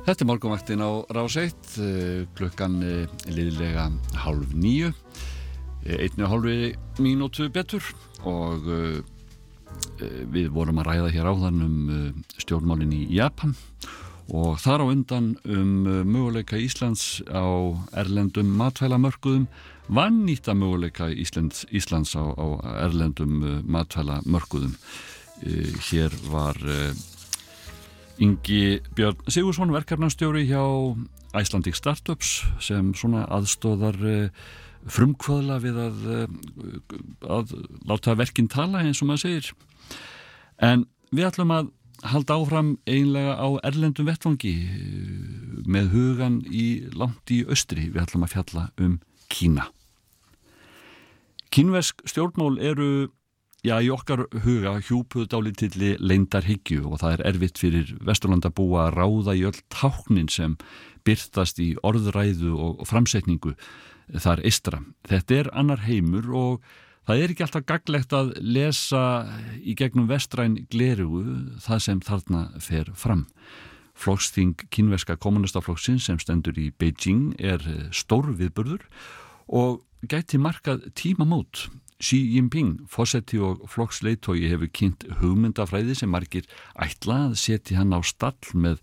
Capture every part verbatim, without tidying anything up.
Þetta er morgunvaktin á Rás eitt, klukkan liðlega hálf níu, einni og hálfi mínútu betur og við vorum að ræða hér áðan um stjórnmálin í Japan og þar á undan um möguleika Íslands á erlendum matvælamörkuðum, vannýtta möguleika Íslands, Íslands á, á erlendum matvælamörkuðum. Hér var Ingi Björn Sigurðsson, verkefnastjóri hjá Icelandic Startups sem svona aðstóðar frumkvöðla við að, að láta verkin tala eins og maður segir. En við ætlum að halda áfram einlega á erlendum vettvangi með hugan í langt í austri. Við ætlum að fjalla um Kína. Kínversk stjórnmál eru Já, í okkar huga hjúpuð dálítilli leyndarhyggju og það er erfitt fyrir Vesturlandabúa að ráða í öll táknin sem birtast í orðræðu og framsetningu þar eystra. Þetta er annar heimur og það er ekki alltaf gagnlegt að lesa í gegnum vestræn glerugu það sem þarna fer fram. Flokksþing kínverska kommunistaflokksins sem stendur í Beijing er stór viðburður og gæti markað tímamót. Xi Jinping, forseti og flokksleiðtogi hefur kynnt hugmyndafræði sem margir ætla að setja hann á stall með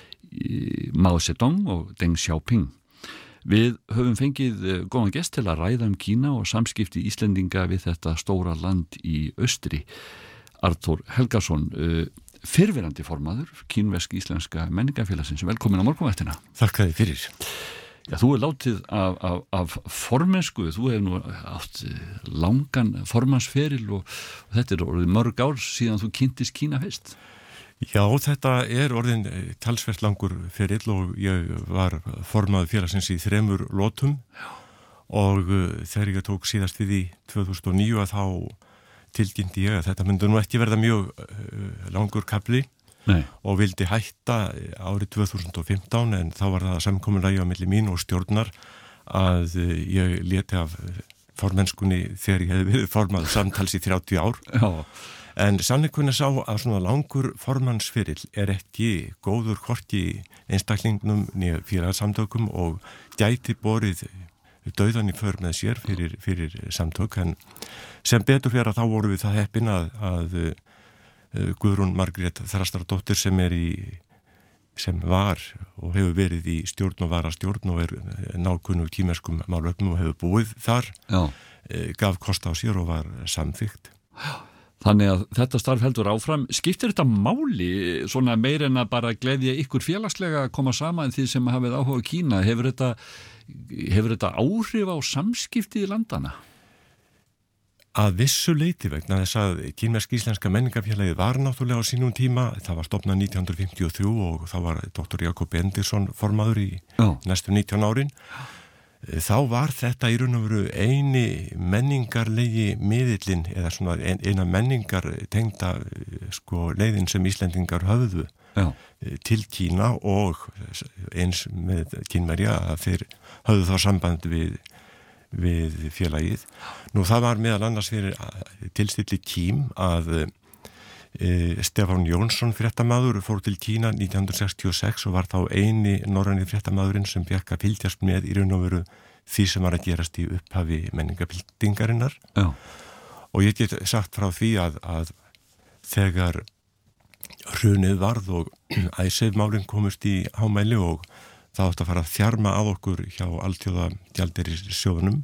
Mao Zedong og Deng Xiaoping. Við höfum fengið góðan gest til að ræða um Kína og samskipti Íslendinga við þetta stóra land í austri. Arthur Helgason, fyrrverandi formaður kínversk-íslenska menningafélagsins. Velkomin á morgunvaktina. Þakka þér fyrir. Já, þú er látið af, af, af formensku, þú hefur nú átt langan formansferil og, og þetta er orðið mörg ár síðan þú kynntist Kína fyrst. Já, þetta er orðin talsvert langur ferill og ég var formaður félagsins í þremur lotum. Já. Og þegar ég tók síðast við í tvö þúsund og níu að þá tilkynnti ég að þetta myndi nú ekki verða mjög langur kafli. Nei. Og vildi hætta árið tvö þúsund og fimmtán en þá var það samkomulagi á milli mín og stjórnar að ég léti af formennskunni þegar ég hefði verið formaður samtals í þrjátíu ár. Já. En sannleikurinn sá að svona langur formannsferill er ekki góður hvorki einstaklingnum né félagasamtökum og gæti borið dauðan í för með sér fyrir, fyrir samtök en sem betur fyrir að þá voru við það heppin að, að Guðrún Margrét Þrastardóttir sem er í sem var og hefur verið í stjórn og var að stjórn og er nákunnu kínverskum málefnum og hefur búið þar. Já. Gaf kost á sér og var samþykkt. Þannig að þetta starf heldur áfram. Skiptir þetta máli svona meir en að bara gleðja ykkur félagslega að koma saman því sem hafið áhuga Kína? Hefur þetta, hefur þetta áhrif á samskipti í landana? Að vissu leyti vegna þess að kínversk-íslenska menningafélagið var náttúrulega á sínum tíma, það var stofnað nítján hundruð fimmtíu og þrjú og þá var doktor Jakob Benediktsson formaður í oh. næstu nítján árin. Þá var þetta í raun og veru eini menningarlegi miðillinn eða svona eina menningar tengda sko leiðin sem Íslendingar höfðu oh. til Kína og eins með Kínverja að þeir höfðu þá samband við við félagið. Nú það var meðal annars fyrir tilstilli tím að e, Stefán Jónsson fréttamaður fór til Kína nítján hundruð sextíu og sex og var þá eini norræni fréttamaðurinn sem fékk að fylgjast með í raun og veru því sem var að gerast í upphafi menningabildingarinnar. Já. Og ég get sagt frá því að, að þegar hrunið varð og Icesave-málin komust í hámæli og það átt að fara að þjarma að okkur hjá alþjóða gjaldeyrisjóðunum.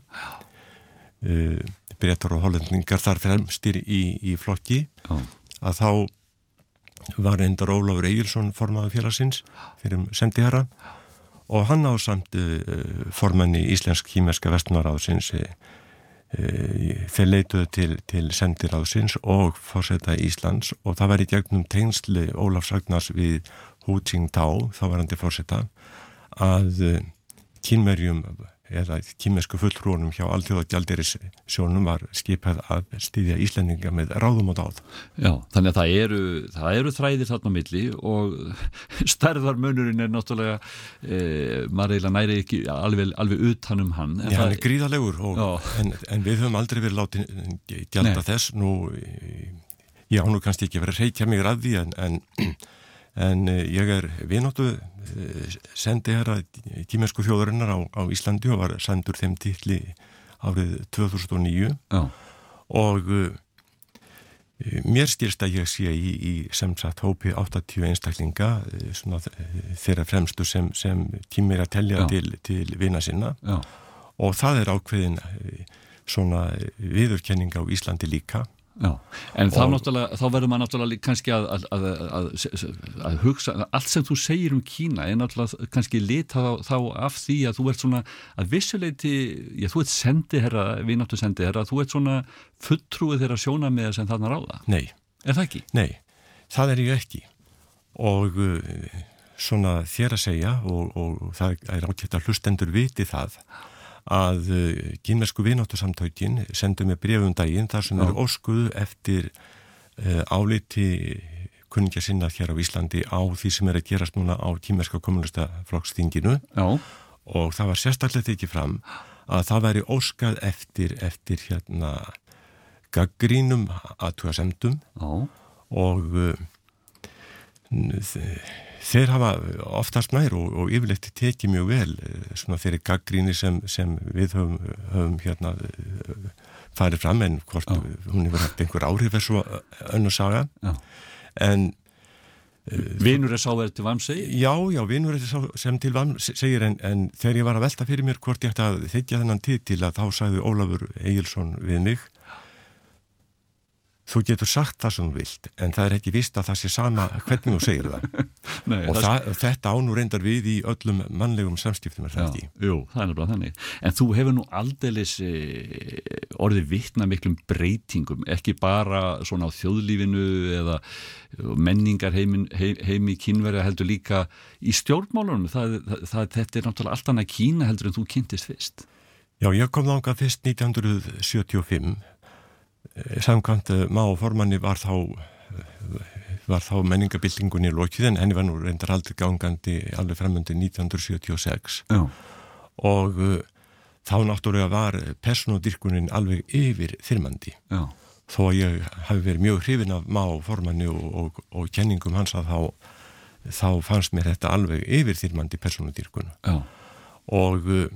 Uh, Bretar og hollendingar þar fremstir í, í flokki. Oh. Að þá var reyndar Ólafur Egilsson formaður félagsins fyrir sendiherra og hann ásamt uh, formanni íslensk-kínverska vestunarráðsins uh, þeir leituðu til, til sendiráðsins og forseta Íslands og það var í gegnum tengsli Ólafs Ragnars við Hu Jintao, þá var hann til forseta að kínverjum eða kínversku fulltrúunum hjá alþjóða gjaldeyrisjónum var skipað að styðja Íslendinga með ráðum og dáð. Já, þannig að það eru, það eru þræðir þarna á milli og stærðarmunurinn er náttúrulega e, maður eiginlega næri ekki alveg, alveg utan um hann. Já, hann er gríðalegur og, en, en við höfum aldrei verið látið gjalda þess. Nú, ég á nú kannski ekki verið að reykja mig að því en, en en ég er vináttu sendi herra kínversku þjóðarinnar á, á Íslandi og var sendur þeim titli árið tvö þúsund og níu Já. og mér skilst að ég sé í, í sem sagt hópi áttatíu einstaklinga svona þeirra fremstu sem, sem tímir að telja til, til vina sinna Já. og það er ákveðin svona viðurkenning á Íslandi líka. Já, en þá, þá verður maður náttúrulega kannski að, að, að, að, að hugsa, allt sem þú segir um Kína er náttúrulega kannski lita þá, þá af því að þú ert svona að vissuleiti, já þú ert sendiherra, vináttu sendiherra, þú ert svona fulltrúið þeirra sjónarmiða sem þarna ráða. Nei. Er það ekki? Nei, það er ég ekki og svona þér að segja og, og það er ágætt að hlustendur viti það að kínversku vináttusamtökin sendu með bréfum daginn þar sem eru óskuðu eftir uh, áliti kunningja sinna hér á Íslandi á því sem er að gerast núna á kínverska kommunistaflokksþinginu og það var sérstaklega tekið fram að það væri óskað eftir, eftir hérna gaggrínum athugasemdum og uh, þeir hafa oftast nær og, og yfirleitt tekið mjög vel svona þeirri gaggríni sem, sem við höfum, höfum hérna farið fram en hvort Já. Hún hefur haft einhver áhrif er svo önnur saga Já. En Vinur er sá er til vams segir? Já, já, vinur er sá sem til vams segir en, en þegar ég var að velta fyrir mér hvort ég ætti að þykja þennan titil að þá sagði Ólafur Egilsson við mig þú getur sagt það sem þú vilt, en það er ekki víst að það sé sama hvernig þú segir það. Nei, og það það, þetta ánú reyndar við í öllum mannlegum samskiptum er það ekki. Jú, það er nefnilega þannig. En þú hefur nú aldeilis e, orðið vitna miklum breytingum, ekki bara svona á þjóðlífinu eða menningar heimin, heim, heimi Kínverja heldur líka í stjórnmálunum. Það, það, það, þetta er náttúrulega allt annað Kína heldur en þú kynntist fyrst. Já, ég kom þangað fyrst nítján hundruð sjötíu og fimm. Samkvæmt Mao formanni var þá var þá menningabildingunni lokið en henni var nú reyndar aldrei gangandi alveg framundi nítján hundruð sjötíu og sex Já. Og uh, þá náttúrulega var persónudýrkunin alveg yfir þyrmandi Já. Þó að ég hafi verið mjög hrifin af Mao formanni og, og, og kenningum hans að þá, þá fannst mér þetta alveg yfir þyrmandi persónudýrkun Já. Og uh,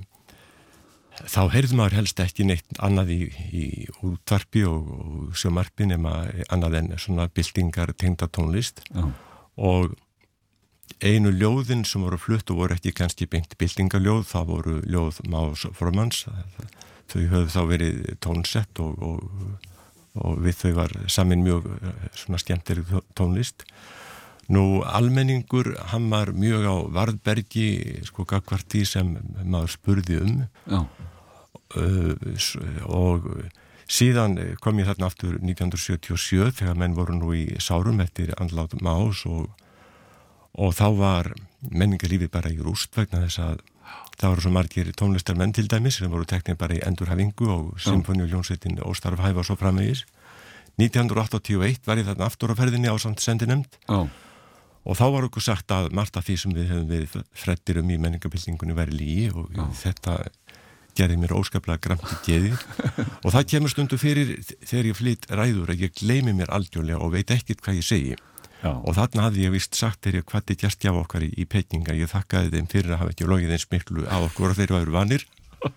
þá heyrði maður helst ekki neitt annað í, í útvarpi og, og sjómarpi nema annað en svona byltingar tengda tónlist Já. Og einu ljóðin sem voru flutt og voru ekki kannski beint byltingaljóð, það voru ljóð Más formanns, þau höfðu þá verið tónsett og, og, og við þau var samin mjög svona skemmtileg tónlist. Nú, almenningur, hann var mjög á varðbergi, sko, gagnvart því sem maður spurði um. Já. Uh, og síðan kom ég þarna aftur nítján hundruð sjötíu og sjö þegar menn voru nú í sárum eftir andlát Más og, og þá var menningarlífið bara í rúst vegna þess að það voru svo margir tónlistarmenn til dæmis sem voru teknir bara í endurhæfingu og symfóníuljónsveitin óstarfhæf og svo framvegis. nítján hundruð áttatíu og eitt var ég þarna aftur á ferðinni á samt sendinefnd Já. Og þá var okkur sagt að margt af því sem við hefum verið freddir um í menningabildingunni væri lygi og Já. Þetta gerði mér óskaplega gramt í geði og það kemur stundu fyrir þegar ég flytt ræður að ég gleymi mér algjörlega og veit ekkert hvað ég segi Já. Og þarna hafði ég vist sagt þegar ég hvati gert hjá okkar í, í Pekinga, ég þakkaði þeim fyrir að hafa ekki logið eins miklu af okkur og þeir væru vanir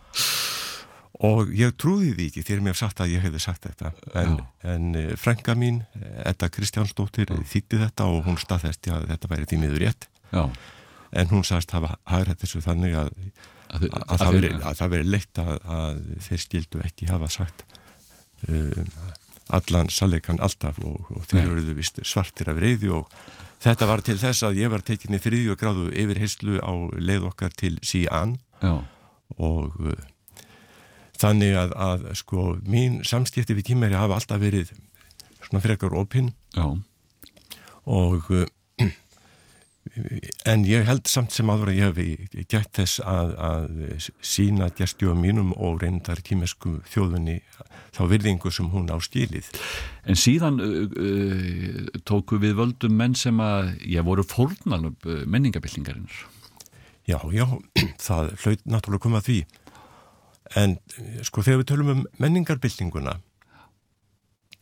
og ég trúði því ekki þegar mér sagt að ég hefði sagt þetta en, en frænka mín, Edda Kristjánsdóttir þýtti þetta og hún staðfesti að þetta væri því miður rétt Já. En hún sagðist hafa hagrætt þessu þannig að Að, að, að, það veri, að það veri leitt að, að þeir skildu ekki hafa sagt um, allan sannleikann alltaf og, og þeir eruðu vist svartir af reiði og þetta var til þess að ég var tekinni þriðju gráðu yfirheyslu á leið okkar til Xi'an og uh, þannig að, að sko mín samskipti við Kínverja hafa alltaf verið svona frekar opinn og uh, en ég held samt sem áður að ég hefi gætt þess að, að sína gestjóðum mínum og reyndar kínversku þjóðunni þá virðingu sem hún á skilið. En síðan uh, uh, tóku við völdum menn sem að, já, voru fórnalöp uh, menningabildingarinnar. Já, já, það hlaut náttúrulega koma að því. En sko þegar við tölum um menningarbildinguna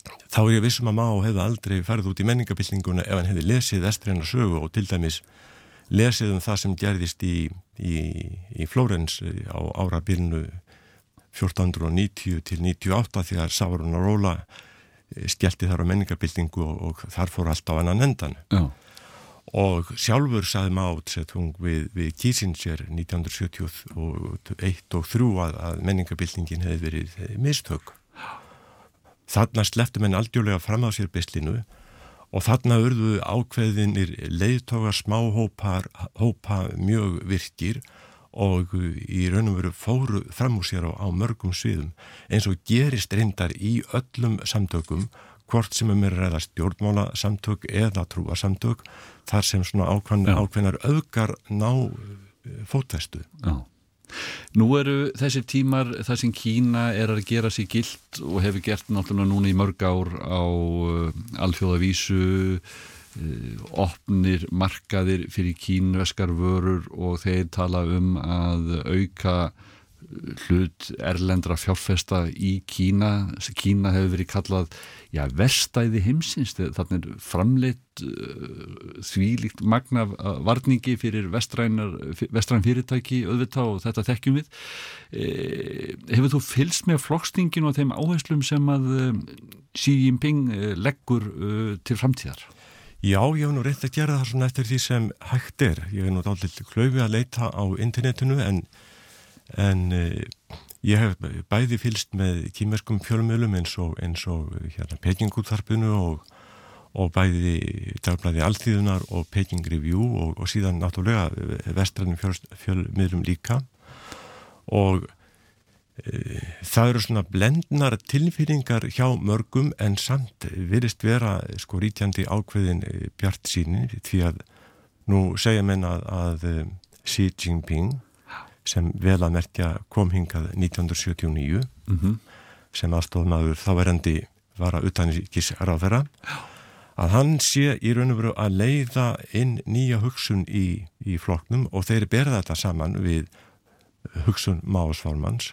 þá er ég vissum að Mao hefði aldrei farið út í menningabyltinguna ef hann hefði lesið vestræna sögu og til dæmis lesið um það sem gerðist í, í, í Flórens á árabilinu fjórtán níutíu til níutíu og átta þegar Savonarola skellti þar á menningabyltingu og, og þar fór allt á annan endan. Já. Og sjálfur sagði Mao Tse-tung við, við Kissinger nítján sjötíu og eitt og þrjú að, að menningabyltingin hefði verið mistök. Þarna slepptu menn algjörlega fram á sér beislinu og þarna urðu ákveðinir leiðtogar smáhópar hópa mjög virkir og í raun og veru fóru fram úr sér á, á mörgum sviðum eins og gerist reyndar í öllum samtökum hvort sem um er ræða stjórnmála samtök eða trúa samtök þar sem svona ákveðn, ákveðnar öfgar ná fótfestu. Já. Nú eru þessir tímar þar sem Kína er að gera sig gilt og hefur gert náttúrulega núna í mörg ár á uh, alþjóðavísu uh, opnir markaðir fyrir kínverskar vörur og þeir tala um að auka hlut erlendra fjárfesta í Kína. Kína hefur verið kallað já, verstæði heimsins, þannig er framleitt uh, þvílíkt magna varningi fyrir vestrænar, vestræn fyrirtæki auðvitað og þetta þekkjum við. Eh, hefur þú fylgst með flokkstingin og þeim áherslum sem að uh, Xi Jinping uh, leggur uh, til framtíðar? Já, ég hef nú reynt að gera það svona eftir því sem hægt er. Ég hef nú dálítið klaufi að leita á internetinu en En uh, ég hef bæði fylgst með kínverskum fjölmiðlum eins og, eins og hérna, Pekingútvarpinu og, og bæði dagblaði Alþýðunar og Peking Review og, og síðan náttúrulega vestrænum fjöl, fjölmiðlum líka. Og uh, það eru svona blendnar tilfinningar hjá mörgum en samt virðist vera sko ríkjandi ákveðin bjartsýni því að nú segja menn að, að uh, Xi Jinping sem vel að merkja kom hingað nítján sjötíu og níu mm-hmm. sem aðstofnaður þáverandi var að utanríkisráðherra að hann sé í raun og veru að leiða inn nýja hugsun í, í flokknum og þeir berða þetta saman við hugsun Maos formanns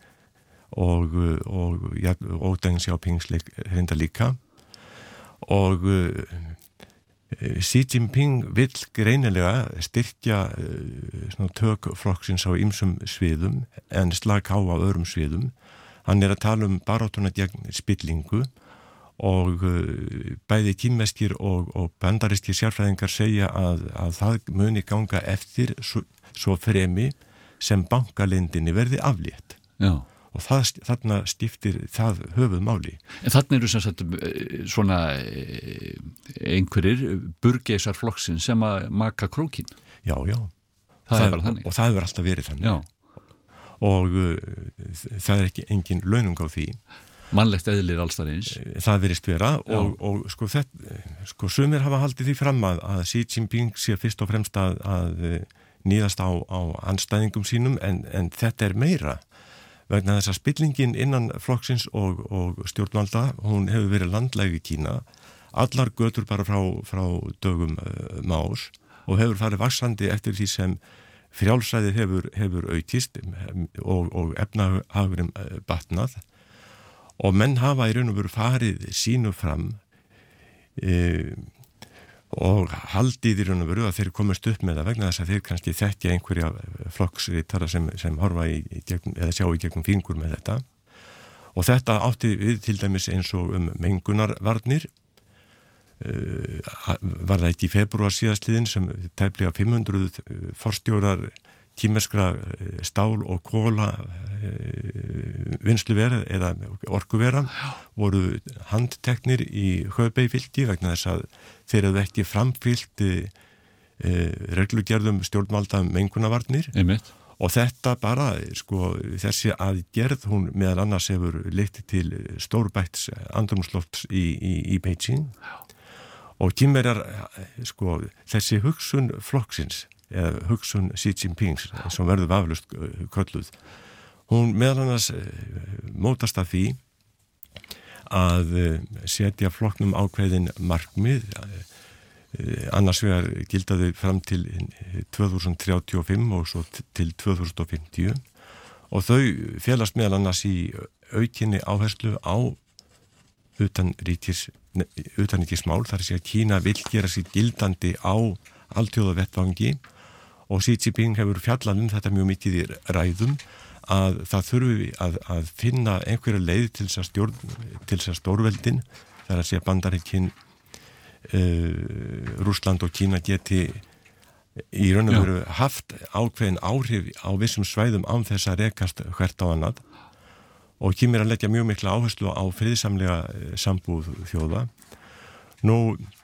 og, og, ja, og Deng Xiaopings reynda líka og Xi Jinping vill greinilega styrkja uh, tök flokksins á ýmsum sviðum en slaka á á öðrum sviðum. Hann er að tala um baráttuna gegn spillingu og uh, bæði kínverskir og, og bandarískir sérfræðingar segja að, að það muni ganga eftir svo, svo fremi sem bankalindinni verði aflétt. Já. Og það, þarna skiptir það höfuð máli. En þarna eru sem sagt svona einhverjir burgeisar flokksinn sem að maka krókin. Já, já. Það, það er bara þannig. Og það hefur alltaf verið þannig. Já. Og uh, það er ekki engin launung á því. Mannlegt eðlir allstar eins. Það virðist vera og, og sko, þetta, sko sumir hafa haldið því fram að, að Xi Jinping sé fyrst og fremst að, að níðast á, á andstæðingum sínum en, en þetta er meira. Vegna þess að spillingin innan flokksins og, og stjórnvalda, hún hefur verið landlæg í Kína, allar götur bara frá, frá dögum uh, Maos og hefur farið vaxandi eftir því sem frjálsræði hefur, hefur aukist og, og efnahagurinn uh, batnað og menn hafa í raun og veru farið sínu fram uh, og haldið í raun og veru að þeir komast upp með það vegna þess að þeir kannski þekkja einhverja flokksritara sem, sem horfa í, í gegnum, eða sjá í gegnum fingur með þetta og þetta átti við til dæmis eins og um mengunarvarnir uh, var það ekki í febrúar síðastliðin sem tæplega fimm hundruð forstjórar kínverskra stál og kóla vinnsluvera eða orkuvera voru handteknir í Höfbei-fylki vegna þess að þeir hefðu ekki framfylgt e, reglugerðum stjórnvalda mengunarvarnir Einmitt. Og þetta bara, sko, þessi aðgerð hún meðal annars hefur leitt til stórbætts andrúmslofts í, í, í Beijing og kínverjar, sko, þessi hugsun flokksins eða hugsun Xi Jinping sem verður vaflust kölluð hún meðal annars mótast af því að setja flokknum ákveðin markmið annars vegar gildaði fram til tvö þúsund þrjátíu og fimm og svo til tvö þúsund fimmtíu og þau félast meðal annars í aukinni áherslu á utanríkis, utanríkismál, þar sé að Kína vill gera sér gildandi á alþjóðavettvangi og Xi Jinping hefur fjallað um þetta mjög mikið í ræðum að það þurfi að, að finna einhverja leið til þess að stjórn, til þess að stórveldin, þar að sé að Bandaríkin, uh, Rússland og Kína geti í raun og veru haft ákveðin áhrif á vissum svæðum án þess að rekast hvert á annað og kemur að leggja mjög mikla áherslu á friðsamlega sambúð þjóða. Nú,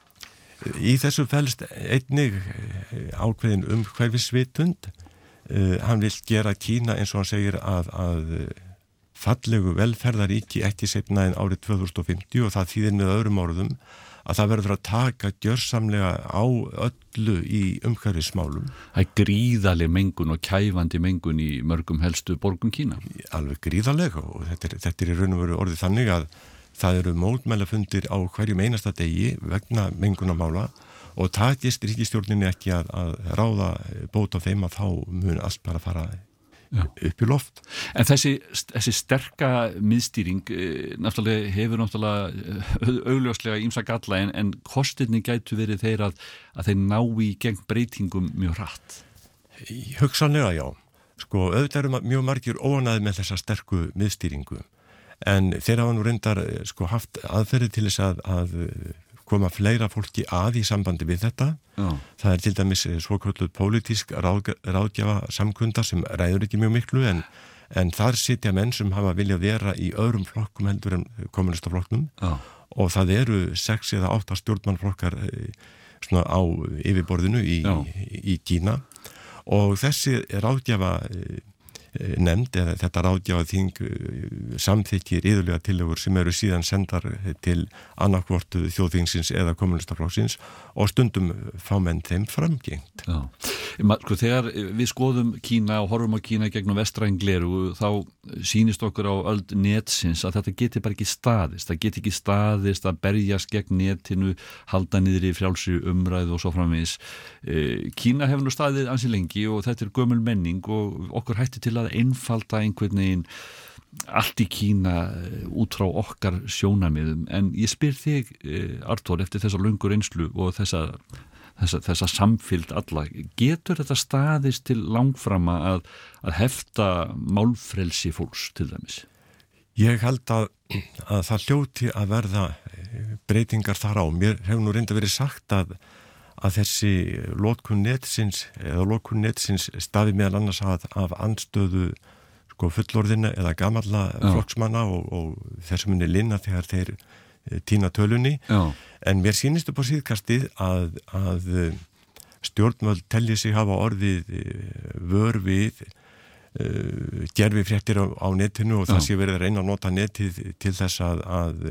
í þessu felst einnig ákveðin um hverfisvitund. Uh, hann vil gera Kína eins og hann segir að, að fallegu velferðaríki ekki seinna en árið tvö þúsund fimmtíu og það þýðir með öðrum orðum að það verður að taka gjörsamlega á öllu í umhverfismálum. Það er gríðaleg mengun og kæfandi mengun í mörgum helstu borgum Kína. Alveg gríðalega og þetta er, þetta er í raun og veru orðið þannig að það eru mótmælafundir á hverjum einasta degi vegna mengunamála og takist ríkisstjórninni ekki að, að ráða bóta á þeim að þá mun allt bara fara Já. upp í loft. En þessi, þessi sterka miðstýring náttúrulega hefur náttúrulega augljóslega ýmsa galla en, en kostirni gætu verið þeir að, að þeir ná í gegn breytingum mjög hratt. Hugsanlega já. Sko auðvitað eru mjög margir óánægðir með þessa sterku miðstýringu en þeir hafa nú reyndar sko haft aðferði til þess að, að koma fleira fólki að í sambandi við þetta. Já. Það er til dæmis svokölluð pólitísk ráð, ráðgjafa samkunda sem ræður ekki mjög miklu en, en þar sitja menn sem hafa viljað vera í öðrum flokkum heldur en kommunistaflokknum og það eru sex eða átta stjórnmannflokkar svona á yfirborðinu í, í, í Kína og þessi ráðgjafa nefnd eða þetta ráðgjafa þing samþykkir yðurlega tillögur sem eru síðan sendar til annarkvortu þjóðþingsins eða kommunistaflokksins og stundum fá menn þeim framgengt. Já. Sko, þegar við skoðum Kína og horfum á Kína gegnum vestræn gleru þá sýnist okkur á öld netsins að þetta geti bara ekki staðist. Það geti ekki staðist að berjast gegn netinu, halda niður í frjálsi umræðu og svo framvegis. Kína hefur nú staðið ansi lengi og þetta er gömul menning og okkur hætti til að einfalda einhvern veginn allt í Kína út frá okkar sjónarmiðum en ég spyr þig Arthur eftir þessa löngu reynslu og þessa, þessa, þessa samfylgd alla, getur þetta staðist til langframa að, að hefta málfrelsi fólks til dæmis? Ég held að, að það hljóti að verða breytingar þar á. Mér hefur nú reynda verið sagt að að þessi lokun netsins eða lokun netsins stafi meðal annars að, af andstöðu sko fullorðina eða gamalla Já. flokksmanna og, og þessum henni linna þegar þeir e, týna tölunni. Já. En mér sýnist upp á síðkastið að, að stjórnvöld telji sig hafa orðið e, vör við e, gerfi fréttir á, á netinu og Já. það sé verið að reyna að nota netið til þess að, að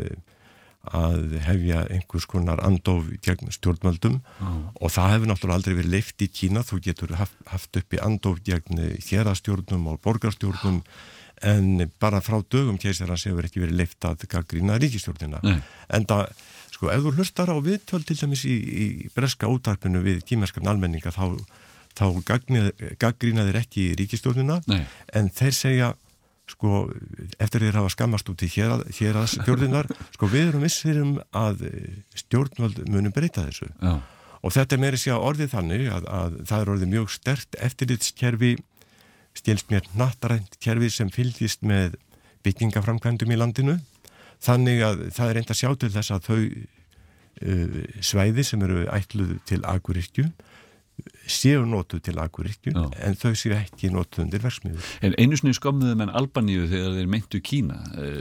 að hefja einhvers konar andof gegn stjórnvöldum mm. og það hefur náttúrulega aldrei verið leyft í Kína. Þú getur haft, haft upp í andof gegn hérastjórnum og borgarstjórnum en bara frá dögum keisarans hefur ekki verið leyft að gagnrýna ríkisstjórnina. Mm. En það, sko, ef þú hlustar á viðtöl til dæmis í, í breska útvarpinu við kínverskan almenninga þá, þá gagnrýna þeir ekki ríkisstjórnina Nei. en þeir segja sko, eftir þeir hafa skammast út í héraðsstjórninar, sko, við erum vissir um að stjórnvöld munum breyta þessu. Já. Og þetta er meira sér að orðið þannig að, að það er orðið mjög sterkt eftirlitskerfi, stélst mér hnattarænt kerfi sem fylgist með byggingaframkvæmdum í landinu, þannig að það er reynd að sjá til þess að þau uh, svæði sem eru ætluð til akuryrkju séu notuð til akuryrkju en þau séu ekki notuð undir verksmiðjur. En einu sinni skömmuðu menn Albaníu þegar þeir meintu Kína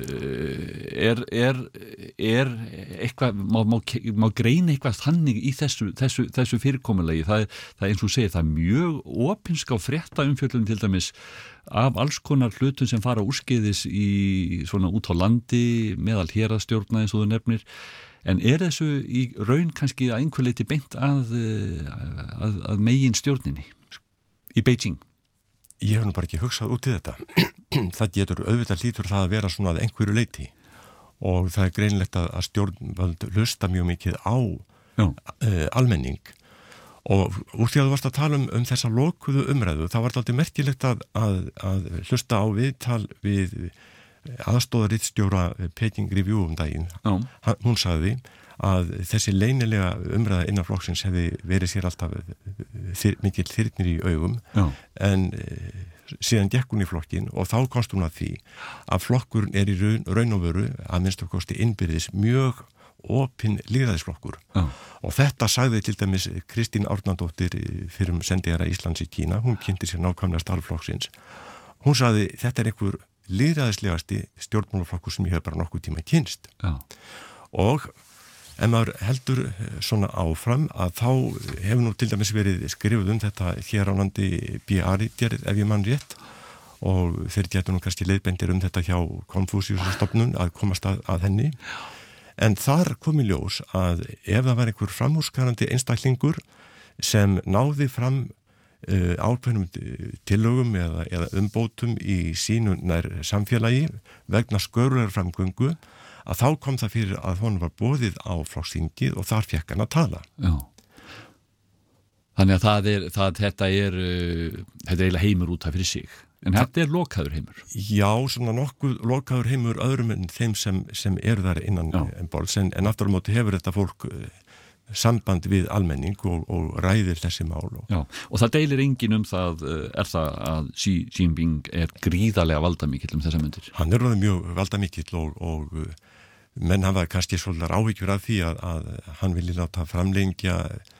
er, er, er eitthvað, má, má, má greina eitthvað þannig í þessu, þessu, þessu fyrirkomulegi. Það er, það er eins og segir, það er mjög opinsk á frétta umfjöllum til dæmis af alls konar hlutum sem fara úrskeiðis í svona út á landi meðal hérastjórna eins og þú nefnir. En er þessu í raun kannski að einhver leyti beint að, að, að megin stjórninni í Beijing? Ég hef nú bara ekki hugsað út í þetta. Það getur auðvitað lítur það að vera svona að einhverju leyti og það er greinlegt að stjórnvöld hlusta mjög mikið á uh, almenning og úr því að þú varst að tala um, um þessa lokuðu umræðu, það var alltaf merkilegt að, að, að hlusta á viðtal við aðstóðaritstjóra Peking Review um daginn. Hann, hún sagði að þessi leynilega umræða innan flokksins hefði verið sér alltaf þyr, mikill þyrnir í augum Já. en síðan gekk hún í flokkin og þá komst hún að því að flokkurinn er í raun, raun og veru að minnst af kosti innbyrðis mjög opinn lýðræðisflokkur Já. Og þetta sagði til dæmis Kristín Árnadóttir fyrir sendiherra Íslands í Kína, hún kynnti sér nákvæmlega starf flokksins. Hún sagði þetta er einhver lýðræðislegasti stjórnmálaflokkur sem ég hef bara nokkuð tíma kynst Já. Og ef maður heldur svona áfram að þá hefur nú til dæmis verið skrifuð um þetta hér á landi B R-ritgerð ef ég mann rétt og þeir getur nú kannski leiðbendir um þetta hjá Konfúsíusstofnun að komast að, að henni en þar kom í ljós að ef það var einhver framúrskarandi einstaklingur sem náði fram uh, ákveðnum tillögum eða, eða umbótum í sínu nær samfélagi vegna skörulegar framgöngu að þá kom það fyrir að hún var boðið á flokksþingið og þar fekk hann að tala. Já. Þannig að það er, það, þetta er, uh, þetta er eiginlega heimur út af fyrir sig. En Þa, þetta er lokaður heimur. Já, svona nokkuð lokaður heimur öðrum en þeim sem, sem eru þar innan en borðs. En, en aftur á móti hefur þetta fólk uh, samband við almenning og, og ræðir þessi mál. Og... Já, og það deilir enginn um það, er það að Xi Jinping er gríðarlega valdamikill um þessa myndir? Hann er mjög valdamikill og, og menn hafa kannski svolítið áhyggjur af því að, að hann vilji láta framlengja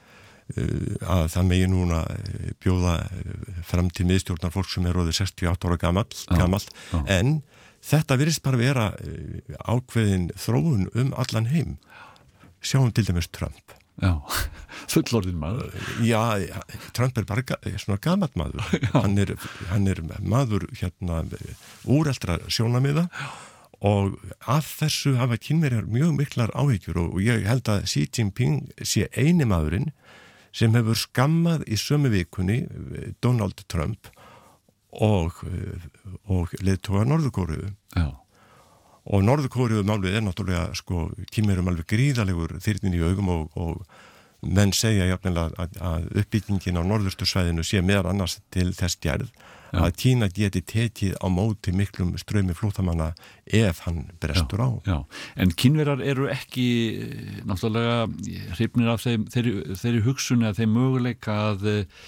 uh, að það megi núna bjóða fram til miðstjórnar fólk sem er orðið sextíu og átta ára gamall, gamall. Já, já. En þetta virðist bara vera ákveðin þróun um allan heim. Sjáum til dæmis Trump. Já, fullorðin maður. Já, Trump er bara svona gamall maður. Hann er, hann er maður hérna úreldra sjónamiða og af þessu hafa Kínverjar mjög miklar áhyggjur og ég held að Xi Jinping sé eini maðurinn sem hefur skammað í sömu vikunni Donald Trump og, og leiðtoga Norður-Kóreu. Já. Og Norður-Kóreu málið er náttúrulega sko Kínverjum alveg gríðalegur þyrnin í augum og, og menn segja jafnilega að, að uppbyggingin á norðustursvæðinu sé meðal annars til þess gerð Já. Að Kína geti tekið á móti miklum strömi flóttamanna ef hann brestur á. Já, en Kínverjar eru ekki náttúrulega hrifnir af þeim, þeirri, þeirri hugsun eða þeim möguleika að,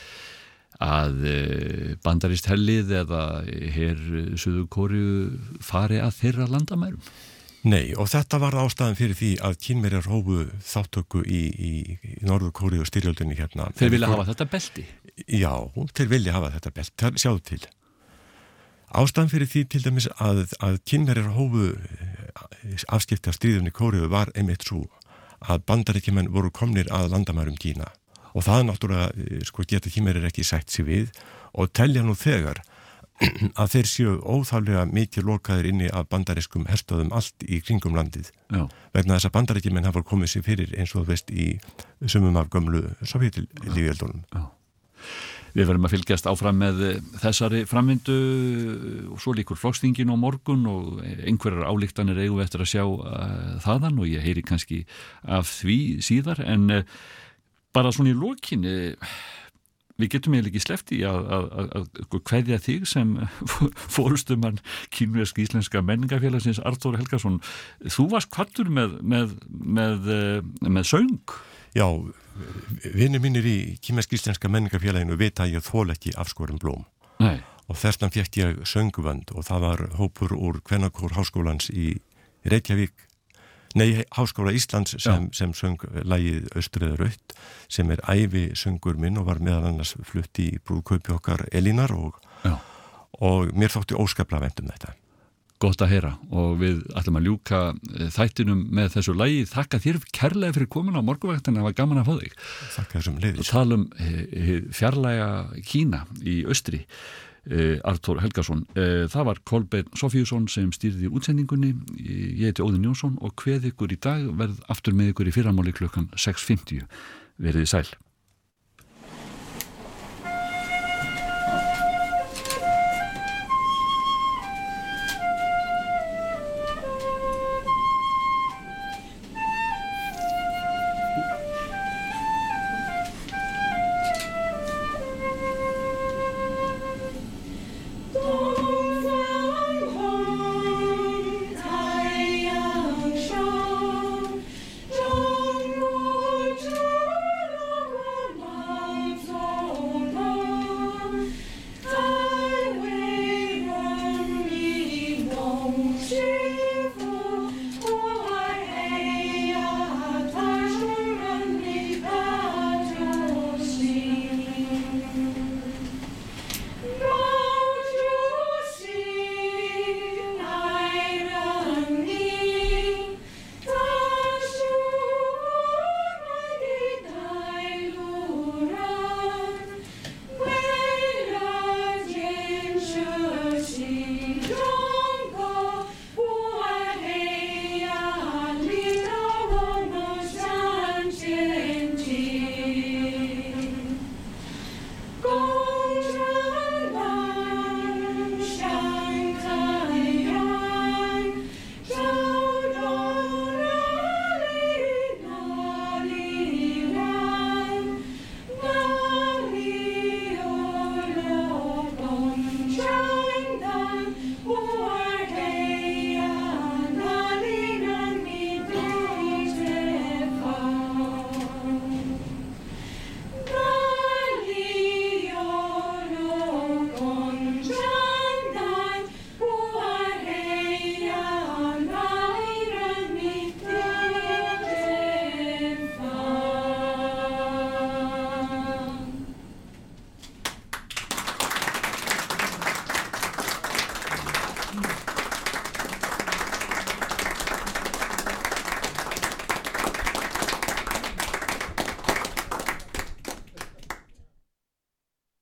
að bandarist hellið eða her Suður-Kóreu fari að þeirra landamærum. Nei, og þetta var ástæðan fyrir því að Kínverjar hófu þáttöku í, í, í Norður-Kóreu styrjöldinni hérna. Þeir vilja hafa þetta belti? Já, þeir vilja hafa þetta belti, sjáðu til. Ástæðan fyrir því til dæmis að, að Kínverjar hófu afskipti af stríðunni í Kóreu var einmitt svo að bandaríkjumenn voru komnir að landamærum Kína og það náttúrulega sko geta Kínverjar ekki sætt sig við og telja nú þegar að þeir séu óþálega mikið lokaðir inni af bandarískum herstöðum allt í kringum landið. Já. Vegna þess að bandaríkjumenn hafa komið sér fyrir eins og þú veist í sumum af gömlu sovjetlífjöldunum. Já. Við verðum að fylgjast áfram með þessari framvindu og svo líkur flokksþingin á morgun og einhverjar ályktanir eigum við eftir að sjá uh, þaðan og ég heyri kannski af því síðar en uh, bara svona í lokin uh, við getum eiginlega ekki sleppt í að, að, að, að kveðja þig sem fórustumann kínversk íslenska menningafélagsins Arthur Helgason. Þú varst kvaddur með, með, með, með söng. Já, vinir mínir í kínversk íslenska menningafélaginu vita að ég þól ekki afskorin blóm. Nei. Og þessna fékk ég sönguvönd og það var hópur úr Kvennakór Háskólans í Reykjavík. Nei, Háskóla Íslands sem, sem söng lagið Austrið Rautt sem er ævi söngur minn og var meðal annars flutt í brúðkaupi okkar Elínar og, og mér þótti óskaplega vænt um þetta. Gott að heyra og við ætlum að ljúka þættinum með þessu lagi. Þakka þér kærlega fyrir komin á morgunvaktina, það var gaman að fá þig. Þakka þessum leiðis. Og tala um fjarlæga Kína í austri. Uh, Arthur Helgason. Uh, það var Kolbeinn Sofíusson sem stýrði útsendingunni. Ég heiti Óðinn Jónsson og kveð ykkur í dag verð aftur með ykkur í fyrramáli klukkan sex fimmtíu. Verið sæl.